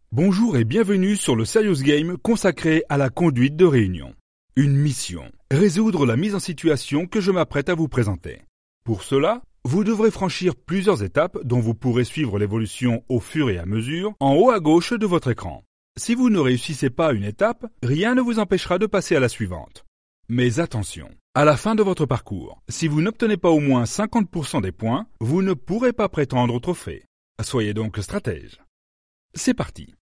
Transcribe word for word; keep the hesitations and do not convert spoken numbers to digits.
Bonjour et bienvenue sur le Serious Game consacré à la conduite de réunion. Une mission, résoudre la mise en situation que je m'apprête à vous présenter. Pour cela, vous devrez franchir plusieurs étapes dont vous pourrez suivre l'évolution au fur et à mesure en haut à gauche de votre écran. Si vous ne réussissez pas une étape, rien ne vous empêchera de passer à la suivante. Mais attention, à la fin de votre parcours, si vous n'obtenez pas au moins cinquante pour cent des points, vous ne pourrez pas prétendre au trophée. Soyez donc stratège. C'est parti.